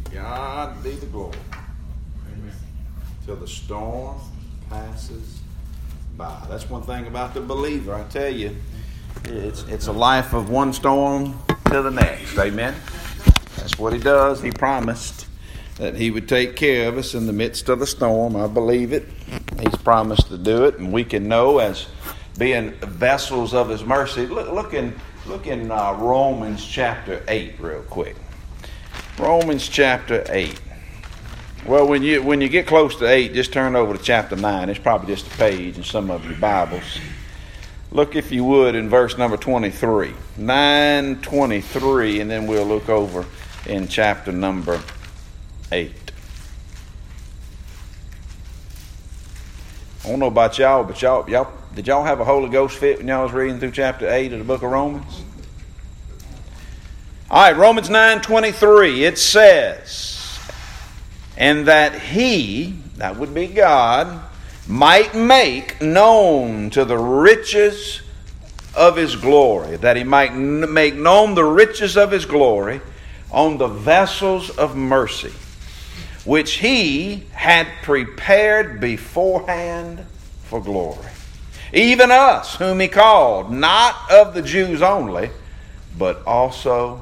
God be the glory. Amen. Till the storm passes by. That's one thing about the believer. I tell you, it's a life of one storm to the next. Amen. That's what he does. He promised that he would take care of us in the midst of the storm. I believe it. He's promised to do it, and we can know as being vessels of his mercy. Look in Romans chapter 8 real quick. Romans chapter 8. Well, when you get close to 8, just turn over to chapter 9. It's probably just a page in some of your Bibles. Look, if you would, in verse number 23. 9:23, and then we'll look over in chapter number 8. I don't know about y'all, but y'all did y'all have a Holy Ghost fit when y'all was reading through chapter 8 of the book of Romans? All right, Romans 9:23, it says, and that he, that would be God, might make known to the riches of his glory, that he might make known the riches of his glory on the vessels of mercy, which he had prepared beforehand for glory. Even us, whom he called, not of the Jews only, but also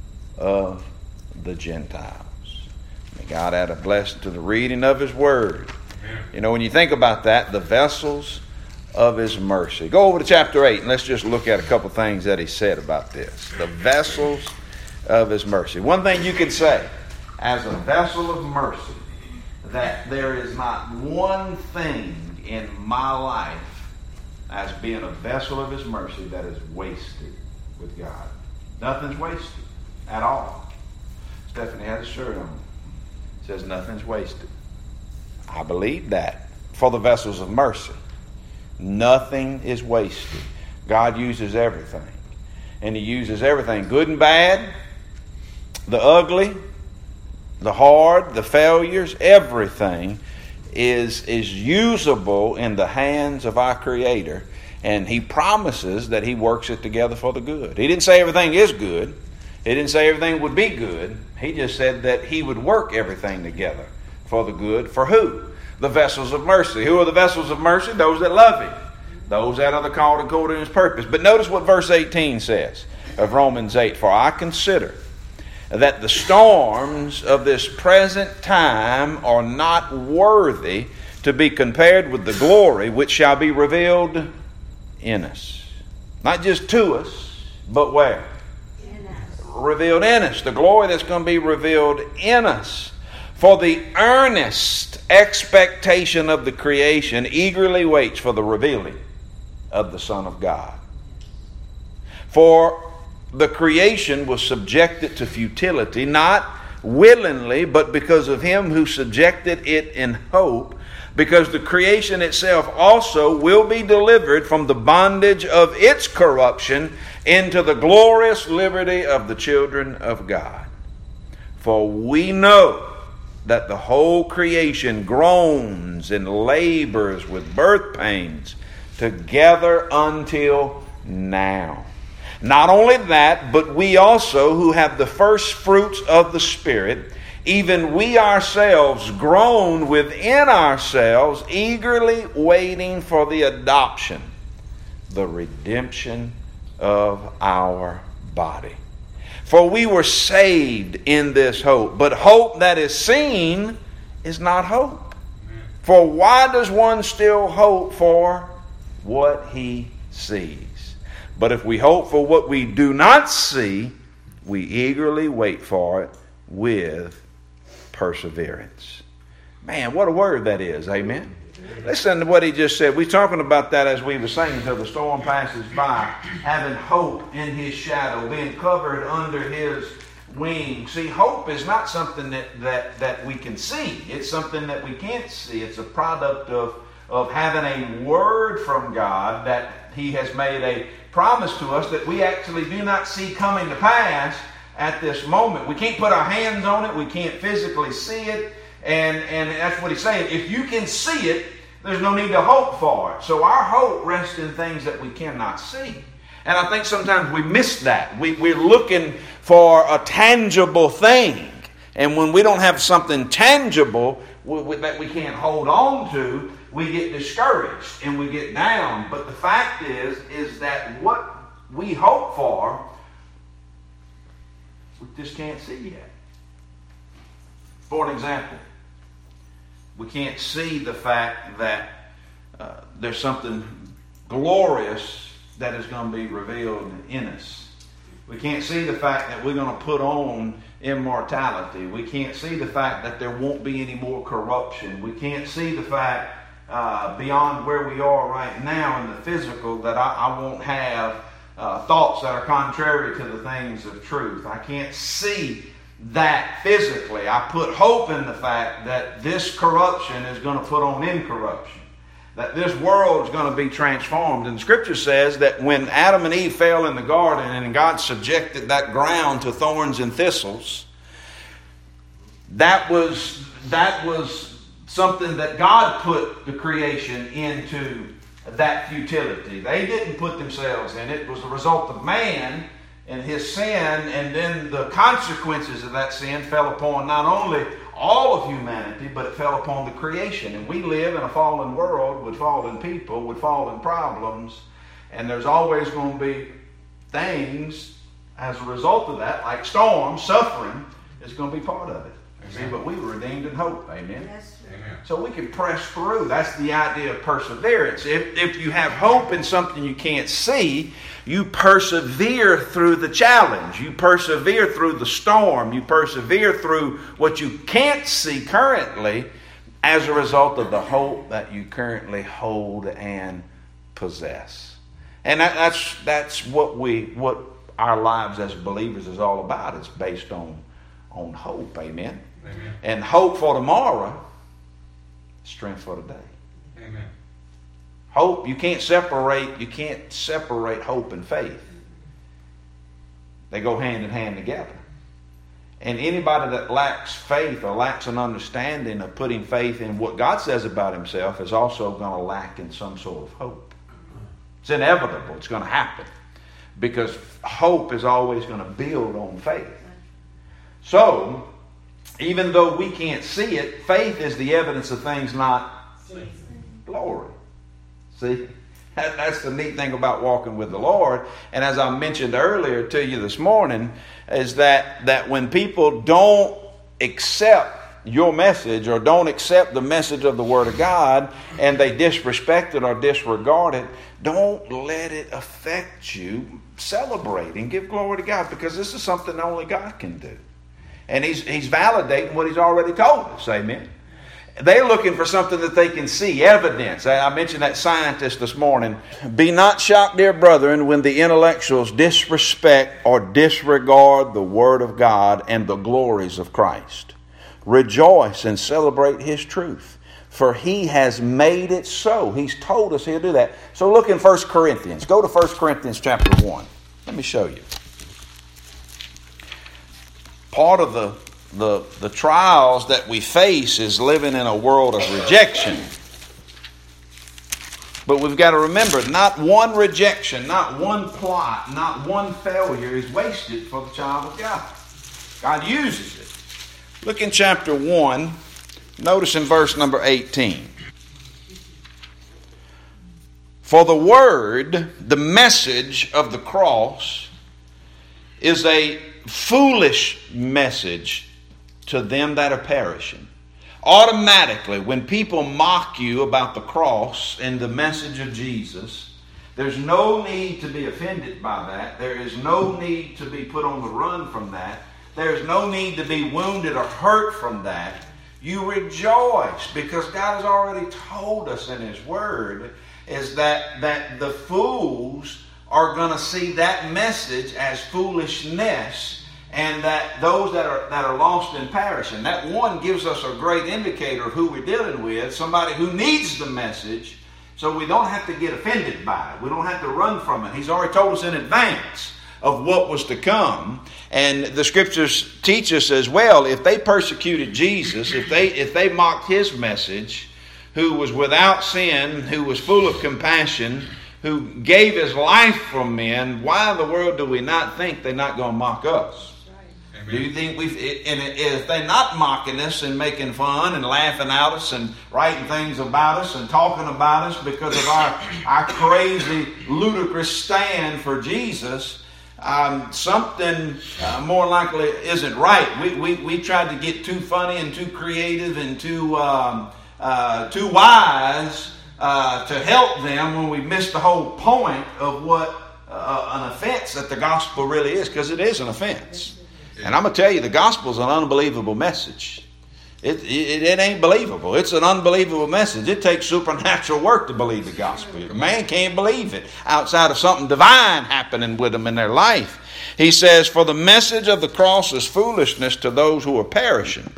of the Gentiles. May God add a blessing to the reading of his word. Amen. You know, when you think about that, the vessels of his mercy. Go over to chapter 8 and let's just look at a couple things that he said about this. The vessels of his mercy. One thing you could say, as a vessel of mercy, that there is not one thing in my life as being a vessel of his mercy that is wasted with God. Nothing's wasted at all. Stephanie has a shirt on. It says nothing's wasted. I believe that for the vessels of mercy. Nothing is wasted. God uses everything. And he uses everything, good and bad, the ugly, the hard, the failures, everything is usable in the hands of our Creator. And he promises that he works it together for the good. He didn't say everything is good. He didn't say everything would be good. He just said that he would work everything together for the good. For who? The vessels of mercy. Who are the vessels of mercy? Those that love him. Those that are the called according to his purpose. But notice what verse 18 says of Romans 8. For I consider that the storms of this present time are not worthy to be compared with the glory which shall be revealed in us. Not just to us, but where? In us. Revealed in us. The glory that's going to be revealed in us. For the earnest expectation of the creation eagerly waits for the revealing of the Son of God. For the creation was subjected to futility, not willingly, but because of him who subjected it in hope, because the creation itself also will be delivered from the bondage of its corruption into the glorious liberty of the children of God. For we know that the whole creation groans and labors with birth pains together until now. Not only that, but we also who have the first fruits of the Spirit, even we ourselves groan within ourselves, eagerly waiting for the adoption, the redemption of our body. For we were saved in this hope, but hope that is seen is not hope. For why does one still hope for what he sees? But if we hope for what we do not see, we eagerly wait for it with perseverance. Man, what a word that is. Amen. Listen to what he just said. We're talking about that as we were saying, till the storm passes by, having hope in his shadow, being covered under his wings. See, hope is not something that we can see. It's something that we can't see. It's a product of having a word from God that he has made a promise to us that we actually do not see coming to pass at this moment. We can't put our hands on it. We can't physically see it. And that's what he's saying. If you can see it, there's no need to hope for it. So our hope rests in things that we cannot see. And I think sometimes we miss that. We're looking for a tangible thing. And when we don't have something tangible that we can't hold on to, we get discouraged and we get down. But the fact is that what we hope for, we just can't see yet. For an example, we can't see the fact that there's something glorious that is going to be revealed in us. We can't see the fact that we're going to put on immortality. We can't see the fact that there won't be any more corruption. We can't see the fact beyond where we are right now in the physical that I won't have thoughts that are contrary to the things of truth. I can't see that physically. I put hope in the fact that this corruption is going to put on incorruption, that this world is going to be transformed. And the Scripture says that when Adam and Eve fell in the garden and God subjected that ground to thorns and thistles, that was something that God put the creation into that futility. They didn't put themselves in it. It was the result of man and his sin, and then the consequences of that sin fell upon not only all of humanity, but it fell upon the creation. And we live in a fallen world with fallen people, with fallen problems, and there's always going to be things as a result of that, like storms, suffering, is going to be part of it. See, but we were redeemed in hope. Amen. Yes. Amen. So we can press through. That's the idea of perseverance. If you have hope in something you can't see, you persevere through the challenge. You persevere through the storm. You persevere through what you can't see currently as a result of the hope that you currently hold and possess. And that's what our lives as believers is all about. It's based on hope. Amen. Amen. And hope for tomorrow, strength for today. Amen. Hope, you can't separate hope and faith. They go hand in hand together. And anybody that lacks faith or lacks an understanding of putting faith in what God says about himself is also going to lack in some sort of hope. It's inevitable. It's going to happen. Because hope is always going to build on faith. So, even though we can't see it, faith is the evidence of things not glory. See? That's the neat thing about walking with the Lord. And as I mentioned earlier to you this morning, is that when people don't accept your message or don't accept the message of the Word of God and they disrespect it or disregard it, don't let it affect you. Celebrate and give glory to God, because this is something only God can do. And he's validating what he's already told us. Amen. They're looking for something that they can see, evidence. I mentioned that scientist this morning. Be not shocked, dear brethren, when the intellectuals disrespect or disregard the Word of God and the glories of Christ. Rejoice and celebrate His truth, for He has made it so. He's told us He'll do that. So look in 1 Corinthians. Go to 1 Corinthians chapter 1. Let me show you. Part of the trials that we face is living in a world of rejection. But we've got to remember, not one rejection, not one plot, not one failure is wasted for the child of God. God uses it. Look in chapter 1. Notice in verse number 18. For the word, the message of the cross, is a foolish message to them that are perishing. Automatically, when people mock you about the cross and the message of Jesus, there's no need to be offended by that. There is no need to be put on the run from that. There's no need to be wounded or hurt from that. You rejoice, because God has already told us in His Word is that the fools are going to see that message as foolishness, and that those that are lost and perishing. That one gives us a great indicator of who we're dealing with, somebody who needs the message, so we don't have to get offended by it. We don't have to run from it. He's already told us in advance of what was to come. And the Scriptures teach us as well, if they persecuted Jesus, if they mocked His message, who was without sin, who was full of compassion, who gave His life for men, why in the world do we not think they're not going to mock us? Amen. Do you think if they're not mocking us and making fun and laughing at us and writing things about us and talking about us because of our crazy, ludicrous stand for Jesus, something more likely isn't right. We tried to get too funny and too creative and too wise to help them when we missed the whole point of what an offense that the gospel really is, because it is an offense. And I'm going to tell you, the gospel is an unbelievable message. It ain't believable. It's an unbelievable message. It takes supernatural work to believe the gospel. A man can't believe it outside of something divine happening with them in their life. He says, for the message of the cross is foolishness to those who are perishing.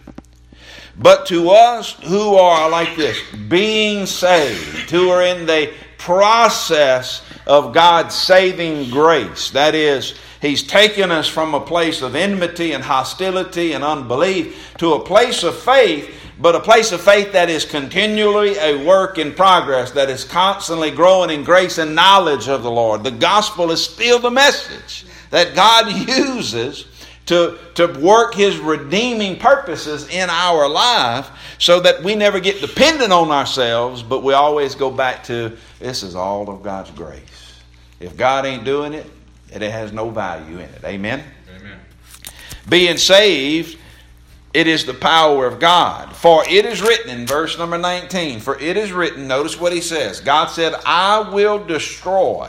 But to us who are like this, being saved, who are in the process of God's saving grace, that is, He's taken us from a place of enmity and hostility and unbelief to a place of faith, but a place of faith that is continually a work in progress, that is constantly growing in grace and knowledge of the Lord. The gospel is still the message that God uses to work His redeeming purposes in our life, so that we never get dependent on ourselves, but we always go back to, this is all of God's grace. If God ain't doing it, it has no value in it. Amen? Amen. Being saved, it is the power of God. For it is written in verse number 19, for it is written, notice what he says. God said, I will destroy,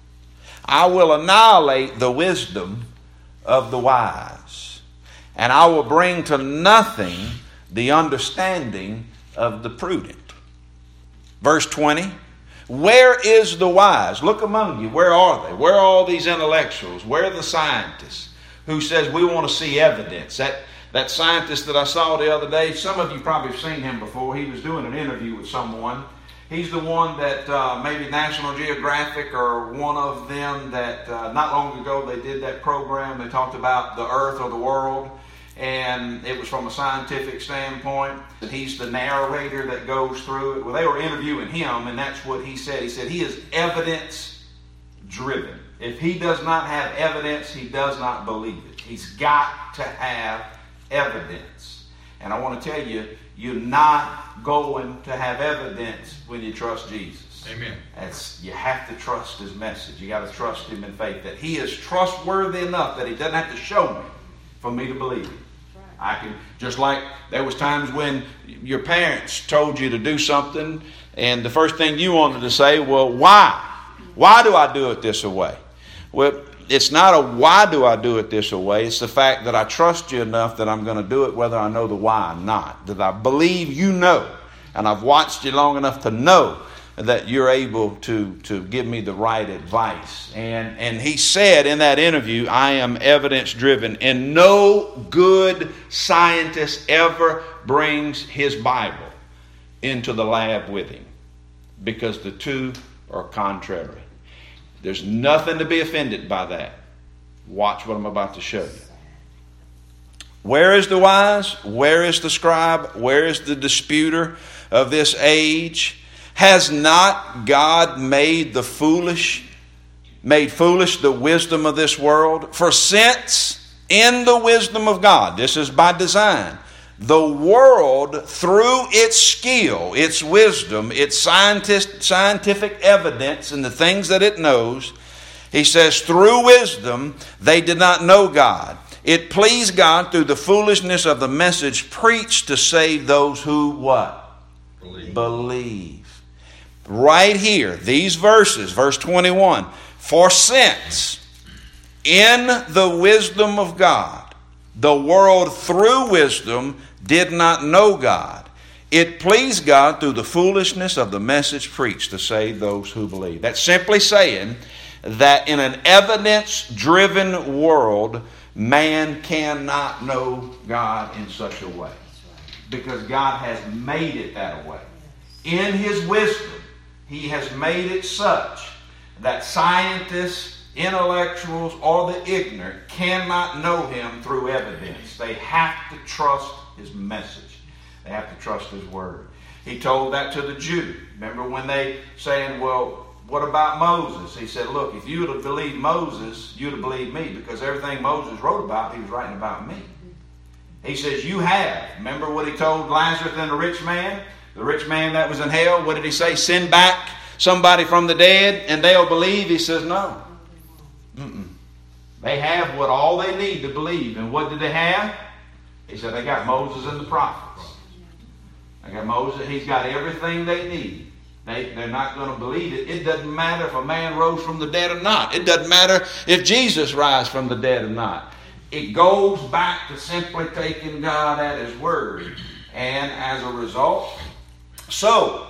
I will annihilate the wisdom of the wise, and I will bring to nothing the understanding of the prudent. Verse 20, where is the wise? Look among you. Where are they? Where are all these intellectuals? Where are the scientists who says we want to see evidence? That scientist that I saw the other day, some of you probably have seen him before. He was doing an interview with someone. He's the one that maybe National Geographic or one of them that not long ago they did that program. They talked about the earth or the world, and it was from a scientific standpoint. He's the narrator that goes through it. Well, they were interviewing him, and that's what he said. He said he is evidence-driven. If he does not have evidence, he does not believe it. He's got to have evidence. And I want to tell you, you're not going to have evidence when you trust Jesus. Amen. You have to trust His message. You got to trust Him in faith that He is trustworthy enough that He doesn't have to show me for me to believe it. I can, just like there was times when your parents told you to do something, and the first thing you wanted to say, well, why? Why do I do it this way? Well, it's not a why do I do it this way. It's the fact that I trust you enough that I'm going to do it whether I know the why or not. That I believe you know, and I've watched you long enough to know that you're able to give me the right advice. And he said in that interview, I am evidence-driven, and no good scientist ever brings his Bible into the lab with him, because the two are contrary. There's nothing to be offended by that. Watch what I'm about to show you. Where is the wise? Where is the scribe? Where is the disputer of this age? Has not God made foolish the wisdom of this world? For since in the wisdom of God, this is by design, the world through its skill, its wisdom, its scientific evidence and the things that it knows, he says, through wisdom they did not know God. It pleased God through the foolishness of the message preached to save those who what? Believe. Right here, these verses, verse 21. For since in the wisdom of God, the world through wisdom did not know God, it pleased God through the foolishness of the message preached to save those who believe. That's simply saying that in an evidence-driven world, man cannot know God in such a way, because God has made it that way. In His wisdom, He has made it such that scientists, intellectuals, or the ignorant cannot know Him through evidence. They have to trust His message. They have to trust His word. He told that to the Jew. Remember when they saying, well, what about Moses? He said, look, if you would have believed Moses, you'd have believed me, because everything Moses wrote about, he was writing about me. He says, you have. Remember what he told Lazarus and the rich man? The rich man that was in hell, what did he say? Send back somebody from the dead and they'll believe. He says, no. They have what all they need to believe. And what did they have? He said, they got Moses and the prophets. They got Moses. He's got everything they need. They're not going to believe it. It doesn't matter if a man rose from the dead or not. It doesn't matter if Jesus rise from the dead or not. It goes back to simply taking God at His word. And as a result, so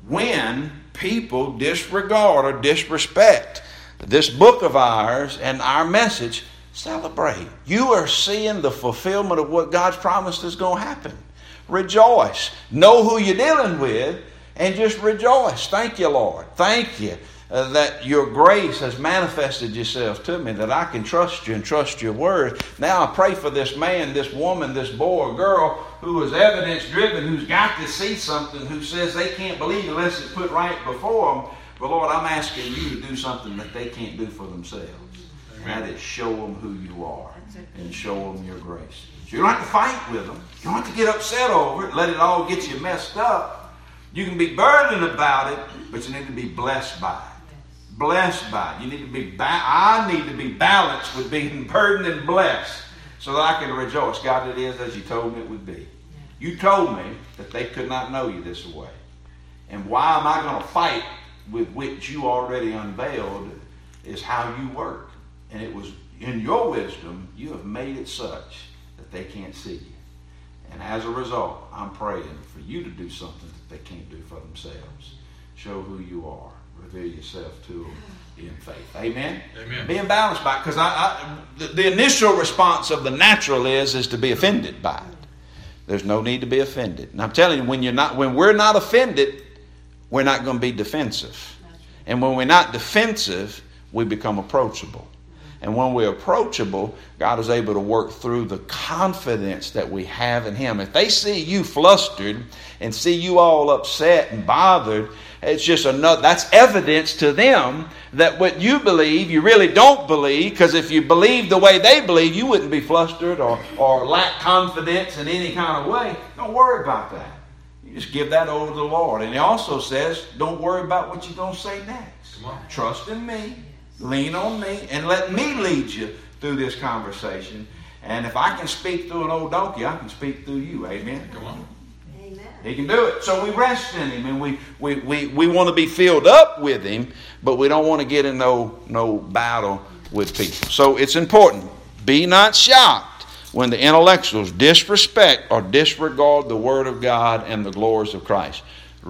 when people disregard or disrespect this book of ours and our message, celebrate. You are seeing the fulfillment of what God's promised is going to happen. Rejoice. Know who you're dealing with and just rejoice. Thank you, Lord. Thank you that your grace has manifested yourself to me, that I can trust you and trust your word. Now I pray for this man, this woman, this boy or girl who is evidence-driven, who's got to see something, who says they can't believe unless it's put right before them. But Lord, I'm asking you to do something that they can't do for themselves. Amen. That is, show them who you are and show them your grace. So you don't have to fight with them. You don't have to get upset over it. Let it all get you messed up. You can be burdened about it, but you need to be blessed by it. Blessed by it. You need to be I need to be balanced with being burdened and blessed so that I can rejoice. God, it is as you told me it would be. You told me that they could not know you this way. And why am I going to fight with which you already unveiled is how you work. And it was in your wisdom, you have made it such that they can't see you. And as a result, I'm praying for you to do something that they can't do for themselves. Show who you are. Reveal yourself to them in faith. Amen? Amen. Being balanced by it. Because the initial response of the natural is to be offended by it. There's no need to be offended. And I'm telling you, when we're not offended, we're not going to be defensive. And when we're not defensive, we become approachable. And when we're approachable, God is able to work through the confidence that we have in Him. If they see you flustered and see you all upset and bothered, it's just that's evidence to them that what you believe, you really don't believe, because if you believe the way they believe, you wouldn't be flustered or lack confidence in any kind of way. Don't worry about that. You just give that over to the Lord. And He also says, don't worry about what you're going to say next. Trust in me. Lean on me and let me lead you through this conversation. And if I can speak through an old donkey, I can speak through you. Amen. Come on. Amen. He can do it. So we rest in Him, and we want to be filled up with Him, but we don't want to get in no battle with people. So it's important. Be not shocked when the intellectuals disrespect or disregard the Word of God and the glories of Christ.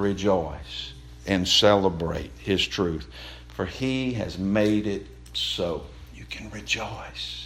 Rejoice and celebrate His truth. For He has made it so. You can rejoice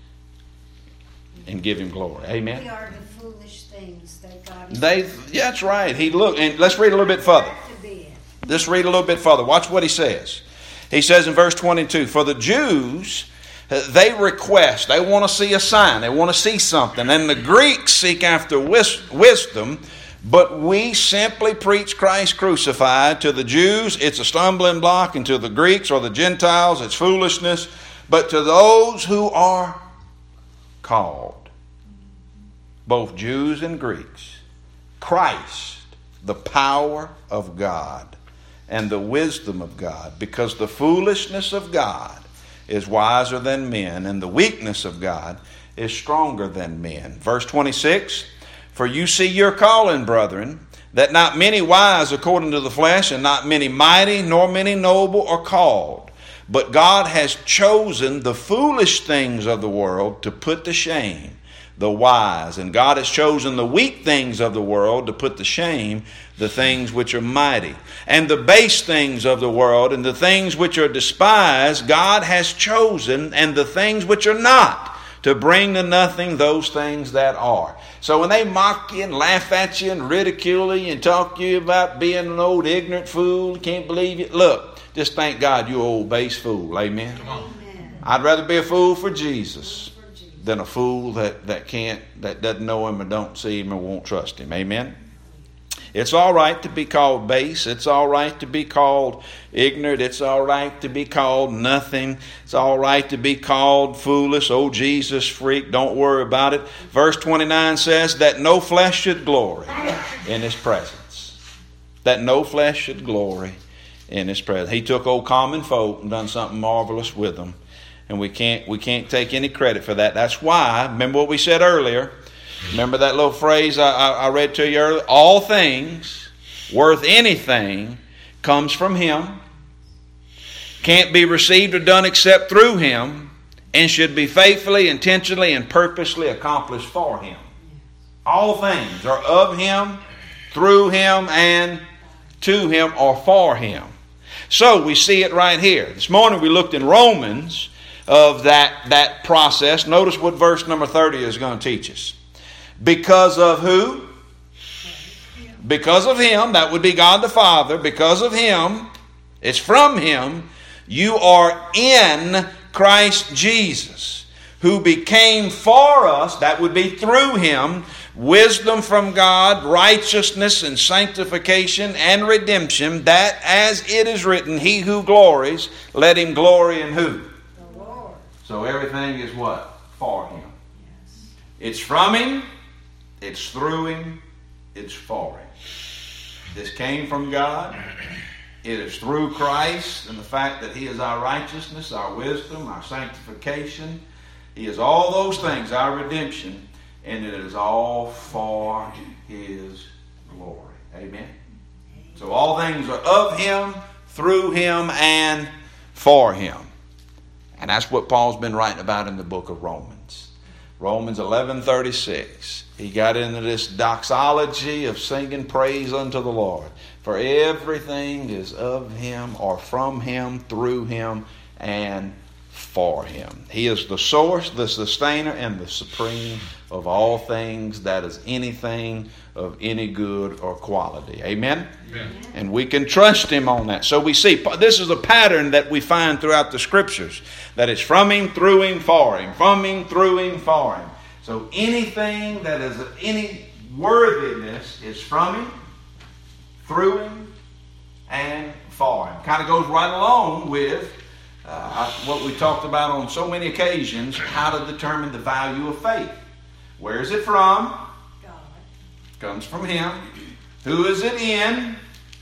and give Him glory. Amen. We are the foolish things that God has. That's right. And let's read a little bit further. Let's read a little bit further. Watch what He says. He says in verse 22, for the Jews, they request, they want to see a sign, they want to see something. And the Greeks seek after wisdom. But we simply preach Christ crucified. To the Jews, it's a stumbling block, and to the Greeks or the Gentiles, it's foolishness. But to those who are called, both Jews and Greeks, Christ, the power of God and the wisdom of God, because the foolishness of God is wiser than men, and the weakness of God is stronger than men. Verse 26, for you see your calling, brethren, that not many wise according to the flesh, and not many mighty, nor many noble are called. But God has chosen the foolish things of the world to put to shame the wise. And God has chosen the weak things of the world to put to shame the things which are mighty. And the base things of the world and the things which are despised, God has chosen, and the things which are not, to bring to nothing those things that are. So when they mock you and laugh at you and ridicule you and talk to you about being an old ignorant fool, can't believe it, look, just thank God you old base fool. Amen. Come on. I'd rather be a fool for Jesus than a fool that doesn't know Him or don't see Him or won't trust Him. Amen. It's all right to be called base. It's all right to be called ignorant. It's all right to be called nothing. It's all right to be called foolish. Oh, Jesus freak, don't worry about it. Verse 29 says that no flesh should glory in His presence. That no flesh should glory in His presence. He took old common folk and done something marvelous with them. And we can't take any credit for that. That's why, remember what we said earlier. Remember that little phrase I read to you earlier? All things worth anything comes from Him, can't be received or done except through Him, and should be faithfully, intentionally, and purposely accomplished for Him. All things are of Him, through Him, and to Him or for Him. So we see it right here. This morning we looked in Romans of that process. Notice what verse number 30 is going to teach us. Because of who? Because of Him, that would be God the Father. Because of Him, it's from Him, you are in Christ Jesus, who became for us, that would be through Him, wisdom from God, righteousness and sanctification and redemption, that as it is written, He who glories, let him glory in who? The Lord. So everything is what? For Him. Yes. It's from Him. It's through Him. It's for Him. This came from God. It is through Christ and the fact that He is our righteousness, our wisdom, our sanctification. He is all those things, our redemption. And it is all for His glory. Amen? So all things are of Him, through Him, and for Him. And that's what Paul's been writing about in the book of Romans. Romans 11:36. He got into this doxology of singing praise unto the Lord. For everything is of Him or from Him, through Him, and for Him. He is the source, the sustainer, and the supreme of all things, that is anything of any good or quality. Amen? Amen. And we can trust Him on that. So we see, this is a pattern that we find throughout the Scriptures, that it's from Him, through Him, for Him. From Him, through Him, for Him. So anything that is of any worthiness is from Him, through Him, and for Him. Kind of goes right along with what we talked about on so many occasions, how to determine the value of faith. Where is it from? God. Comes from Him. Who is it in?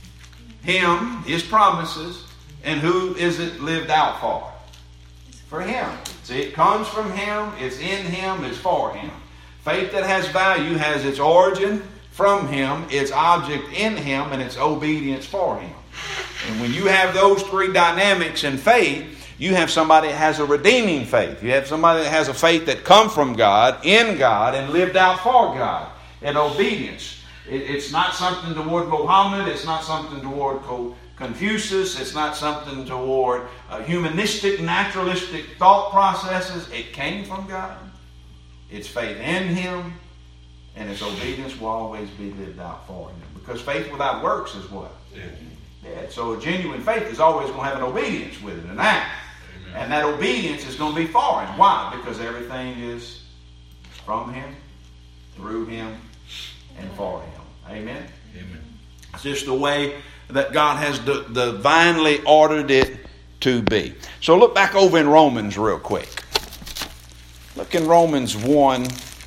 Him, His promises. And who is it lived out for? For Him. See, it comes from Him, it's in Him, it's for Him. Faith that has value has its origin from Him, its object in Him, and its obedience for Him. And when you have those three dynamics in faith, you have somebody that has a redeeming faith. You have somebody that has a faith that comes from God, in God, and lived out for God in obedience. It's not something toward Muhammad. It's not something toward Confucius. It's not something toward humanistic, naturalistic thought processes. It came from God. It's faith in Him, and its obedience will always be lived out for Him. Because faith without works is what? Dead. So a genuine faith is always going to have an obedience with it, an act. Amen. And that obedience is going to be for Him. Why? Because everything is from Him, through Him, and for Him. Amen? Amen. It's just the way that God has divinely ordered it to be. So look back over in Romans real quick. Look in Romans 1.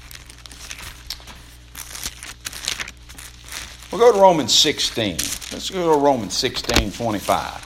We'll go to Romans 16. Let's go to Romans 16:25.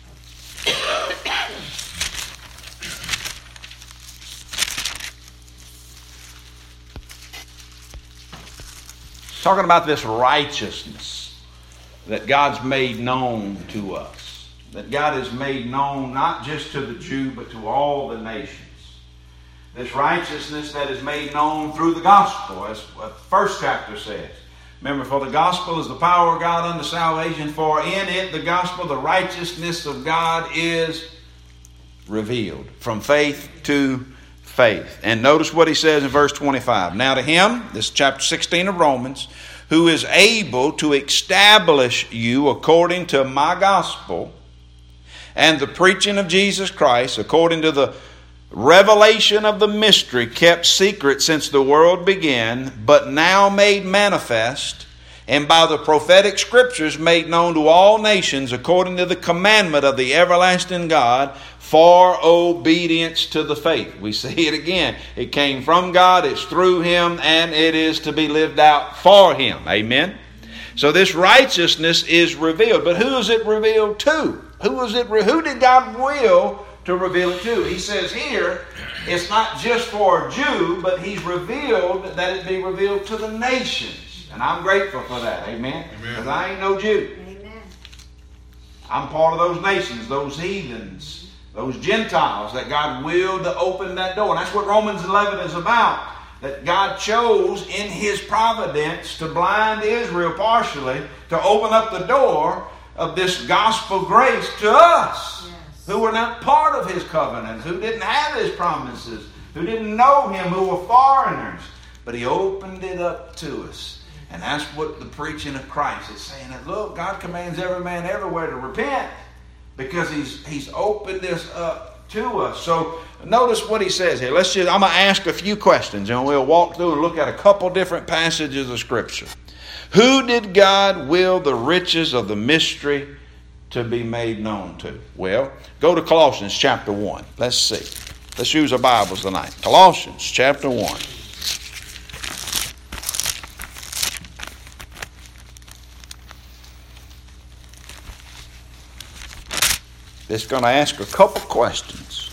Talking about this righteousness that God's made known to us. That God has made known not just to the Jew, but to all the nations. This righteousness that is made known through the gospel, as the first chapter says. Remember, for the gospel is the power of God unto salvation, for in it, the gospel, the righteousness of God is revealed. From faith to faith. And notice what he says in verse 25. Now to Him, this is chapter 16 of Romans, who is able to establish you according to my gospel and the preaching of Jesus Christ, according to the revelation of the mystery kept secret since the world began, but now made manifest and by the prophetic scriptures made known to all nations according to the commandment of the everlasting God for obedience to the faith. We see it again. It came from God, it's through Him, and it is to be lived out for Him. Amen? So this righteousness is revealed. But who is it revealed to? Who did God will to reveal it to? He says here, it's not just for a Jew, but He's revealed that it be revealed to the nations. And I'm grateful for that. Amen? Because I ain't no Jew. Amen. I'm part of those nations, those heathens, those Gentiles that God willed to open that door. And that's what Romans 11 is about. That God chose in His providence to blind Israel partially to open up the door of this gospel grace to us, who were not part of His covenant, who didn't have His promises, who didn't know Him, who were foreigners. But He opened it up to us. And that's what the preaching of Christ is saying. That, look, God commands every man everywhere to repent because He's opened this up to us. So notice what he says here. I'm going to ask a few questions and we'll walk through and look at a couple different passages of Scripture. Who did God will the riches of the mystery to be made known to? Well, go to Colossians chapter 1. Let's see. Let's use our Bibles tonight. Colossians chapter 1. Just going to ask a couple questions.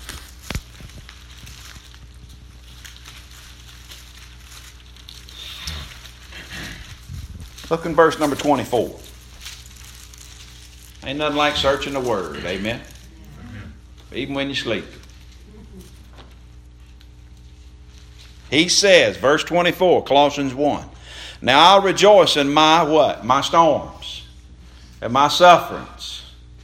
Look in verse number 24. Ain't nothing like searching the Word. Amen? Even when you sleep. He says, verse 24, Colossians 1. Now I'll rejoice in my what? My storms and my sufferings.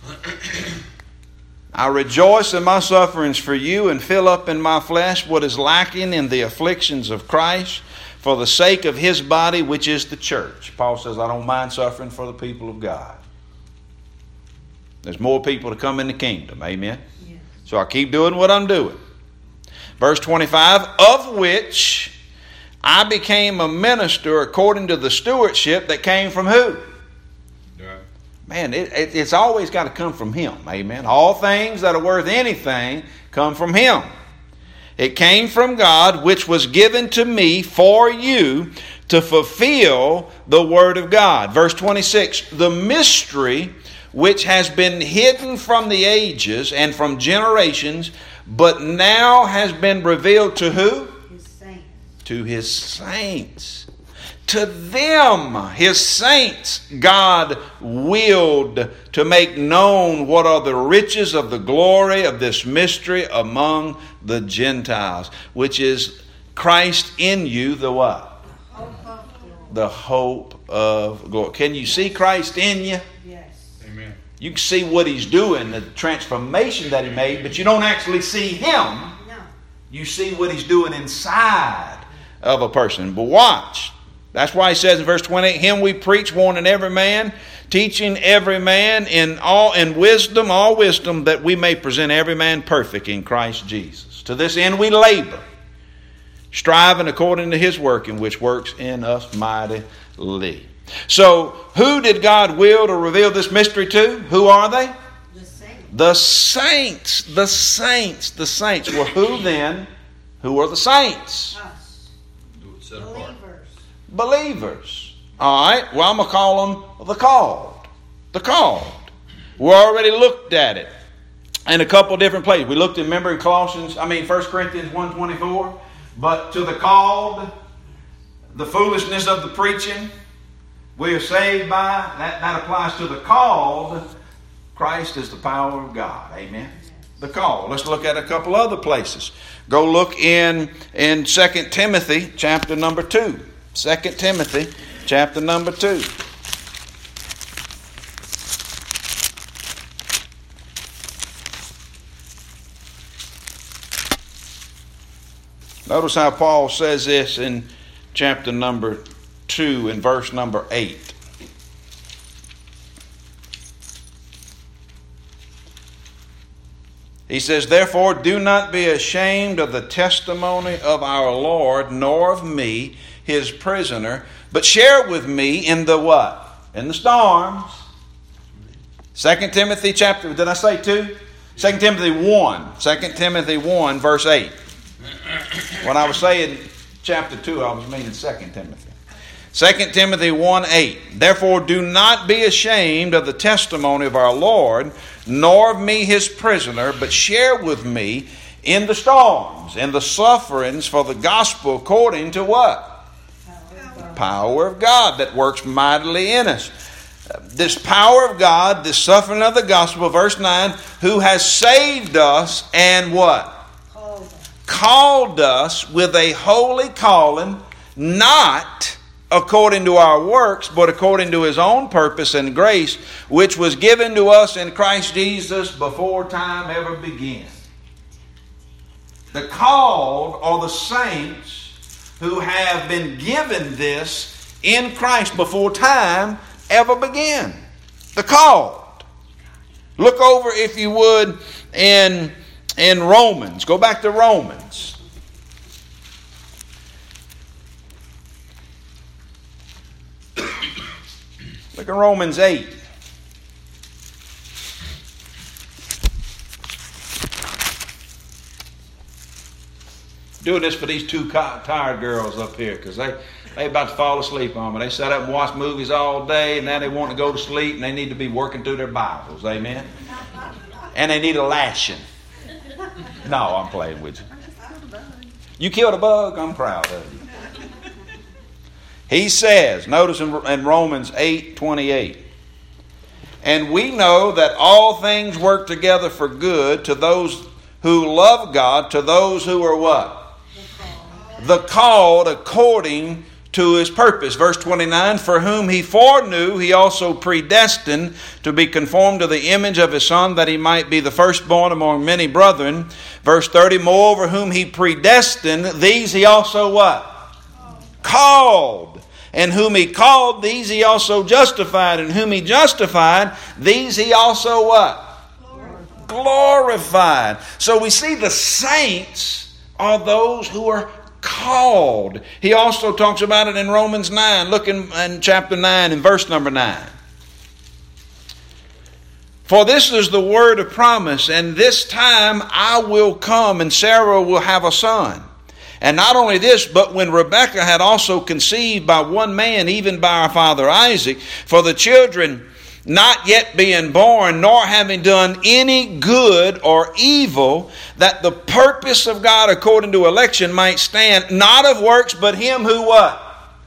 I rejoice in my sufferings for you and fill up in my flesh what is lacking in the afflictions of Christ for the sake of His body, which is the church. Paul says, I don't mind suffering for the people of God. There's more people to come in the kingdom. Amen? Yes. So I keep doing what I'm doing. Verse 25, of which I became a minister according to the stewardship that came from who? Man, it's always got to come from Him. Amen. All things that are worth anything come from Him. It came from God, which was given to me for you to fulfill the Word of God. Verse 26, the mystery which has been hidden from the ages and from generations, but now has been revealed to who? His saints. To His saints. To them, His saints, God willed to make known what are the riches of the glory of this mystery among the Gentiles, which is Christ in you, the what? The hope of glory. Can you see Christ in you? Yes. Amen. You can see what He's doing, the transformation that He made, but you don't actually see Him. No. You see what He's doing inside of a person. But watch. That's why he says in verse 28, Him we preach, warning every man, teaching every man in wisdom, all wisdom, that we may present every man perfect in Christ Jesus. To this end we labor, striving according to His working, which works in us mightily. So, who did God will to reveal this mystery to? Who are they? The saints. The saints. The saints. The saints. Well, who then? Who are the saints? Us. Set apart. Believers. All right. Well, I'm going to call them the called. The called. We already looked at it in a couple different places. We looked at, remember in 1 Corinthians 1:24. But to the called, the foolishness of the preaching, we are saved by. That applies to the called. Christ is the power of God. Amen. The called. Let's look at a couple other places. Go look in 2 Timothy chapter number 2. 2 Timothy chapter number 2. Notice how Paul says this in chapter number 2 and verse number 8. He says, therefore, do not be ashamed of the testimony of our Lord, nor of me, his prisoner, but share with me in the what? In the storms. 2 Timothy chapter, did I say 2? 2 Timothy 1. 2 Timothy 1 verse 8. When I was saying chapter 2, I was meaning 2 Timothy. 2 Timothy 1:8. Therefore do not be ashamed of the testimony of our Lord, nor of me his prisoner, but share with me in the storms, in the sufferings for the gospel according to what? Power of God that works mightily in us. This power of God, this suffering of the gospel, verse 9, who has saved us and what? Called us with a holy calling, not according to our works, but according to his own purpose and grace, which was given to us in Christ Jesus before time ever began. The called are the saints who have been given this in Christ before time ever began. The called. Look over, if you would, in Romans. Go back to Romans. Look at Romans 8. Doing this for these two tired girls up here because they about to fall asleep on me. They sat up and watched movies all day, and now they want to go to sleep, and they need to be working through their Bibles. Amen? And they need a lashing. No, I'm playing with you. You killed a bug? I'm proud of you. He says, notice in Romans 8:28, and we know that all things work together for good to those who love God, to those who are what? The called according to his purpose. Verse 29, for whom he foreknew, he also predestined to be conformed to the image of his Son, that he might be the firstborn among many brethren. Verse 30, moreover, whom he predestined, these he also what? Called. And whom he called, these he also justified. And whom he justified, these he also what? Glorified. So we see the saints are those who are called. He also talks about it in Romans 9. Look in chapter 9 and verse number 9. For this is the word of promise, and this time I will come, and Sarah will have a son. And not only this, but when Rebekah had also conceived by one man, even by our father Isaac, for the children not yet being born, nor having done any good or evil, that the purpose of God according to election might stand, not of works, but him who what?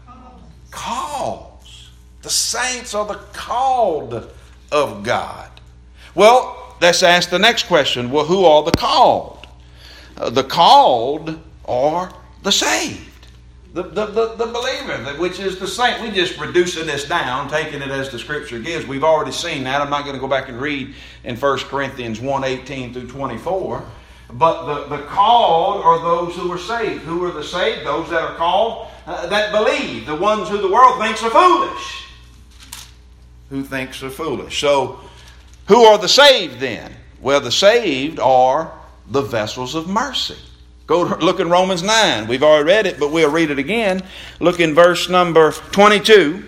Calls. The saints are the called of God. Well, let's ask the next question. Well, who are the called? The called are the saved. The believer, which is the saint. We're just reducing this down, taking it as the Scripture gives. We've already seen that. I'm not going to go back and read in 1 Corinthians 1:18 through 24. But the called are those who are saved. Who are the saved? Those that are called, that believe. The ones who the world thinks are foolish. Who thinks are foolish. So, who are the saved then? Well, the saved are the vessels of mercy. Go look in Romans 9. We've already read it, but we'll read it again. Look in verse number 22.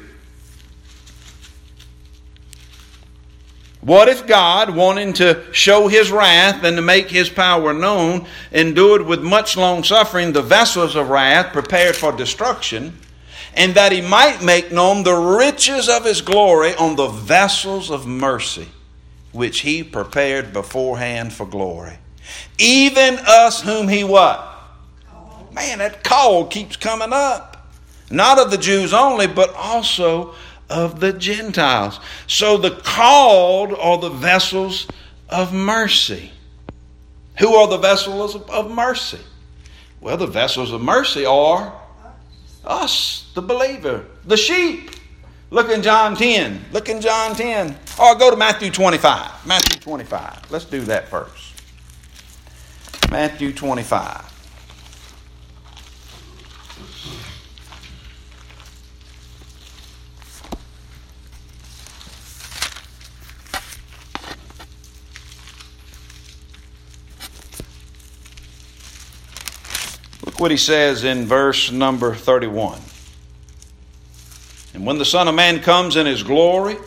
What if God, wanting to show his wrath and to make his power known, endured with much long suffering the vessels of wrath prepared for destruction, and that he might make known the riches of his glory on the vessels of mercy, which he prepared beforehand for glory? Even us whom he what? Man, that call keeps coming up. Not of the Jews only, but also of the Gentiles. So the called are the vessels of mercy. Who are the vessels of mercy? Well, the vessels of mercy are us, the believer, the sheep. Look in John 10. Look in John 10. Or go to Matthew 25. Matthew 25. Let's do that first. Matthew 25. Look what he says in verse number 31. And when the Son of Man comes in His glory,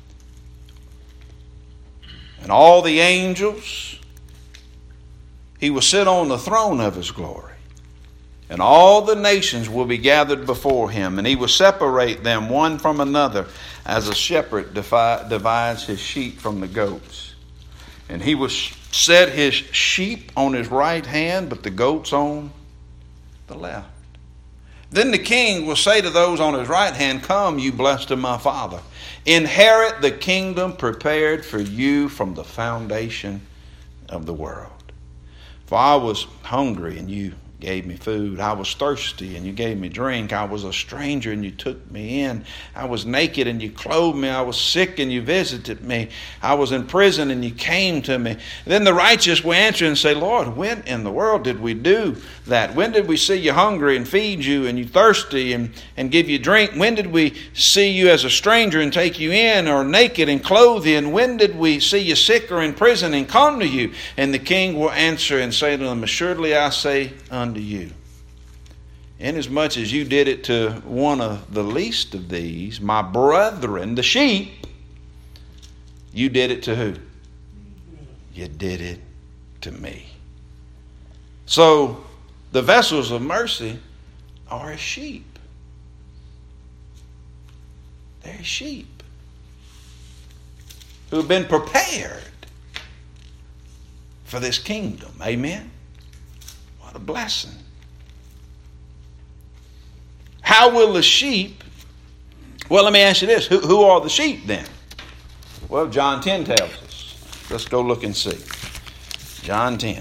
and all the angels, He will sit on the throne of His glory. And all the nations will be gathered before Him, and He will separate them one from another, as a shepherd divides his sheep from the goats. And He will set His sheep on His right hand, but the goats on the left. Then the King will say to those on His right hand, "Come, you blessed of my Father, inherit the kingdom prepared for you from the foundation of the world. For I was hungry, and you gave me food. I was thirsty, and you gave me drink. I was a stranger, and you took me in. I was naked, and you clothed me. I was sick, and you visited me. I was in prison, and you came to me." Then the righteous will answer and say, "Lord, when in the world did we do that? When did we see you hungry and feed you, and you thirsty and give you drink? When did we see you as a stranger and take you in, or naked and clothe you? And when did we see you sick or in prison and come to you?" And the King will answer and say to them, "Assuredly I say unto you, inasmuch as you did it to one of the least of these, my brethren, the sheep, you did it to who? You did it to me." So the vessels of mercy are as sheep. They're as sheep who have been prepared for this kingdom. Amen. What a blessing. How will the sheep... Well, let me ask you this. Who are the sheep then? Well, John 10 tells us. Let's go look and see. John 10.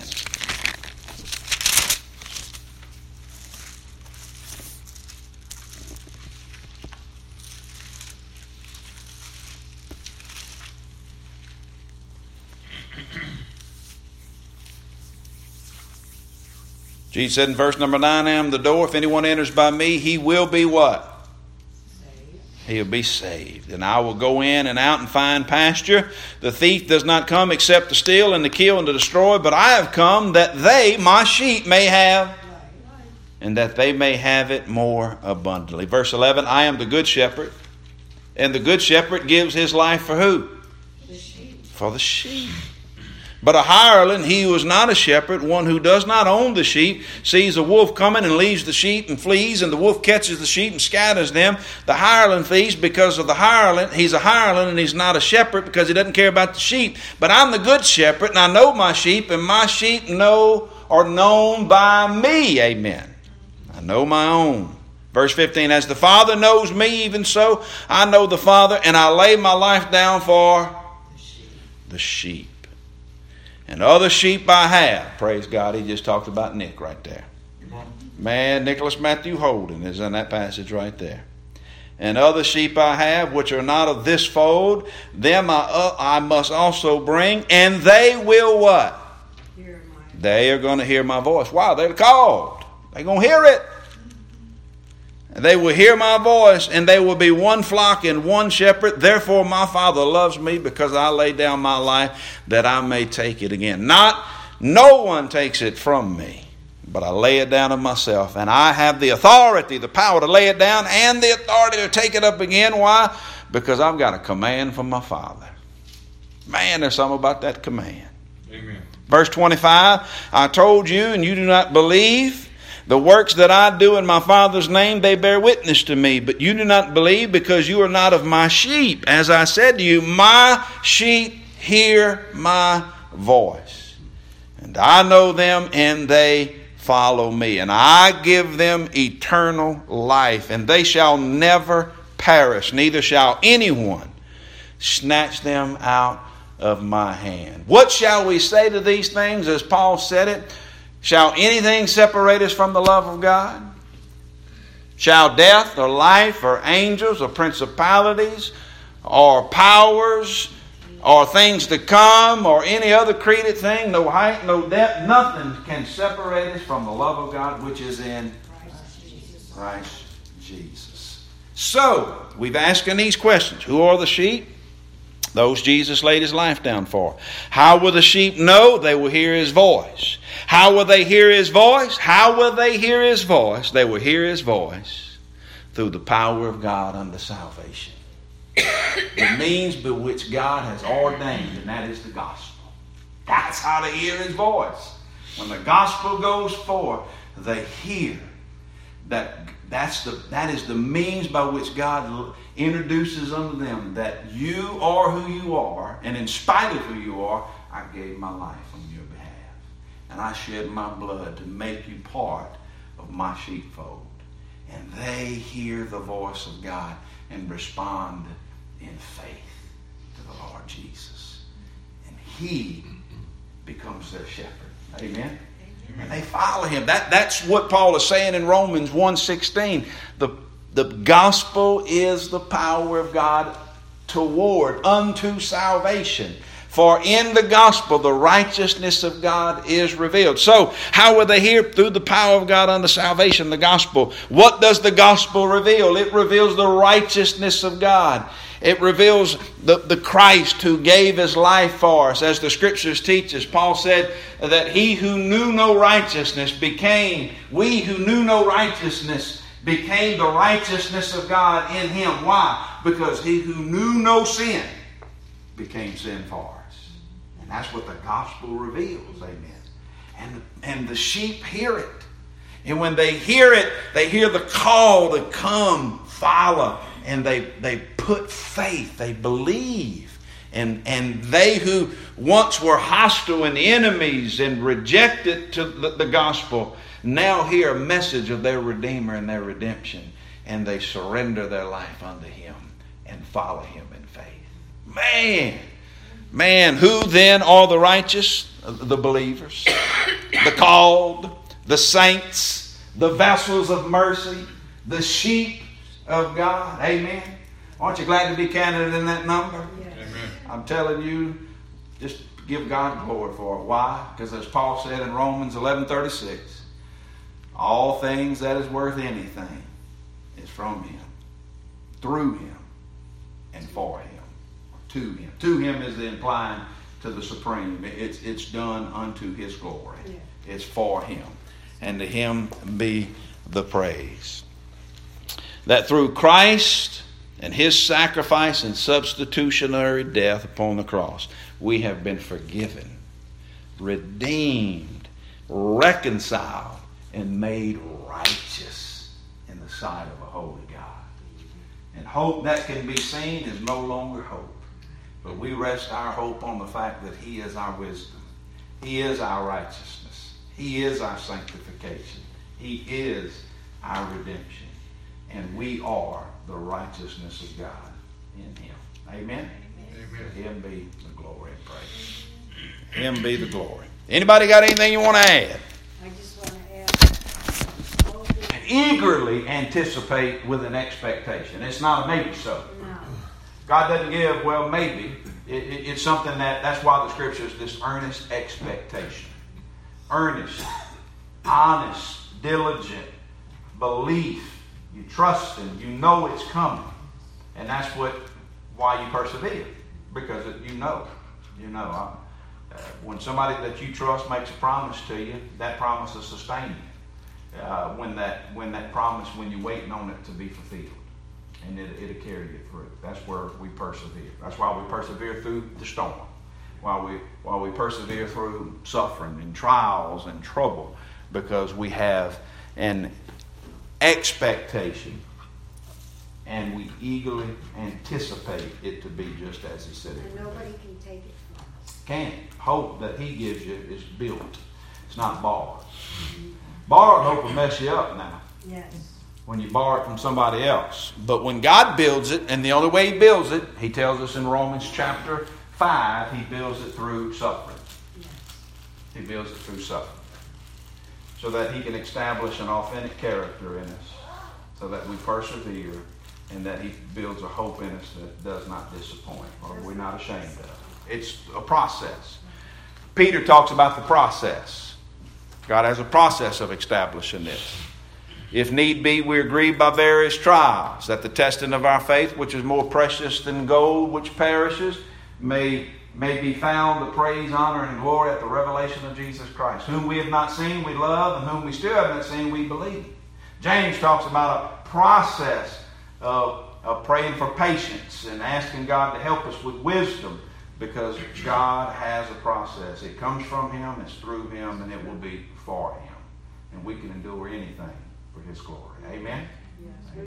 Jesus said in verse number 9, "I am the door. If anyone enters by me, he will be" what? Saved. He'll be saved. "And I will go in and out and find pasture. The thief does not come except to steal and to kill and to destroy. But I have come that they, my sheep, may have, and that they may have it more abundantly." Verse 11, "I am the good shepherd. And the good shepherd gives his life for who? The sheep. For the sheep. But a hireling, he who is not a shepherd, one who does not own the sheep, sees a wolf coming and leaves the sheep and flees, and the wolf catches the sheep and scatters them. The hireling flees because of the hireling. He's a hireling and he's not a shepherd because he doesn't care about the sheep. But I'm the good shepherd, and I know my sheep, and my sheep are known by me." Amen. I know my own. Verse 15, "As the Father knows me, even so I know the Father, and I lay my life down for the sheep. And other sheep I have." Praise God, he just talked about Nick right there. Man, Nicholas Matthew Holden is in that passage right there. "And other sheep I have, which are not of this fold, them I must also bring, and they will" what? Hear my They are going to hear my voice. Wow, they're called. They're going to hear it. "They will hear my voice, and they will be one flock and one shepherd. Therefore my Father loves me, because I lay down my life that I may take it again. No one takes it from me, but I lay it down of myself. And I have the authority, the power to lay it down, and the authority to take it up again." Why? Because I've got a command from my Father. Man, there's something about that command. Amen. Verse 25, "I told you, and you do not believe. The works that I do in my Father's name, they bear witness to me. But you do not believe, because you are not of my sheep. As I said to you, my sheep hear my voice. And I know them, and they follow me. And I give them eternal life, and they shall never perish. Neither shall anyone snatch them out of my hand." What shall we say to these things, as Paul said it? Shall anything separate us from the love of God? Shall death or life or angels or principalities or powers or things to come or any other created thing, no height, no depth, nothing can separate us from the love of God which is in Christ Jesus. So, we've asked these questions. Who are the sheep? Those Jesus laid his life down for. How will the sheep know? They will hear his voice. How will they hear his voice? How will they hear his voice? They will hear his voice through the power of God unto salvation. The means by which God has ordained, and that is the gospel. That's how they hear His voice. When the gospel goes forth, they hear that is the means by which God introduces unto them that you are who you are, and in spite of who you are, I gave my life on your behalf. And I shed my blood to make you part of my sheepfold. And they hear the voice of God and respond in faith to the Lord Jesus. And He becomes their shepherd. Amen? And they follow Him. That's what Paul is saying in Romans 1:16. The gospel is the power of God unto salvation. For in the gospel the righteousness of God is revealed. So, how will they hear? Through the power of God unto salvation, the gospel. What does the gospel reveal? It reveals the righteousness of God. It reveals the Christ who gave His life for us. As the Scriptures teach us, Paul said that we who knew no righteousness became the righteousness of God in Him. Why? Because He who knew no sin became sin for us. And that's what the gospel reveals. Amen. And the sheep hear it. And when they hear it, they hear the call to come, follow. And they put faith. They believe. And they who once were hostile and enemies and rejected to the gospel now hear a message of their Redeemer and their redemption. And they surrender their life unto Him and follow Him in faith. Man, who then are the righteous? The believers, the called, the saints, the vessels of mercy, the sheep of God. Amen. Aren't you glad to be counted in that number? Yes. Amen. I'm telling you, just give God glory for it. Why? Because as Paul said in Romans 11:36, all things that is worth anything is from Him, through Him, and for Him. To Him. To Him is implying to the Supreme. It's done unto His glory. Yeah. It's for Him. And to Him be the praise. That through Christ and His sacrifice and substitutionary death upon the cross, we have been forgiven, redeemed, reconciled, and made righteous in the sight of a holy God. And hope that can be seen is no longer hope. But we rest our hope on the fact that He is our wisdom. He is our righteousness. He is our sanctification. He is our redemption. And we are the righteousness of God in Him. Amen? Amen. To Him be the glory and praise. Him be the glory. Anybody got anything you want to add? I just want to add, Eagerly anticipate with an expectation. It's not a maybe so. no. God doesn't give, well, maybe. It's something that's why the Scripture is this earnest expectation. Earnest, honest, diligent belief. You trust Him. You know it's coming. And that's why you persevere. Because you know. When somebody that you trust makes a promise to you, that promise will sustain you. When you're waiting on it to be fulfilled. And it'll carry you through. That's where we persevere. That's why we persevere through the storm. While we persevere through suffering and trials and trouble. Because we have an expectation. And we eagerly anticipate it to be just as He said it. And nobody can take it from us. Can't. Hope that He gives you is built. It's not borrowed. Borrowed hope will mess you up now. Yes. When you borrow it from somebody else. But when God builds it, and the only way He builds it, He tells us in Romans chapter 5, He builds it through suffering. Yes. He builds it through suffering. So that He can establish an authentic character in us. So that we persevere. And that He builds a hope in us that does not disappoint. Or we're not ashamed of. It's a process. Peter talks about the process. God has a process of establishing this. If need be, we are grieved by various trials, that the testing of our faith, which is more precious than gold, which perishes, may be found to praise, honor, and glory at the revelation of Jesus Christ, whom we have not seen, we love, and whom we still have not seen, we believe. James talks about a process of praying for patience and asking God to help us with wisdom, because God has a process. It comes from Him, it's through Him, and it will be for Him. And we can endure anything for His glory. Amen?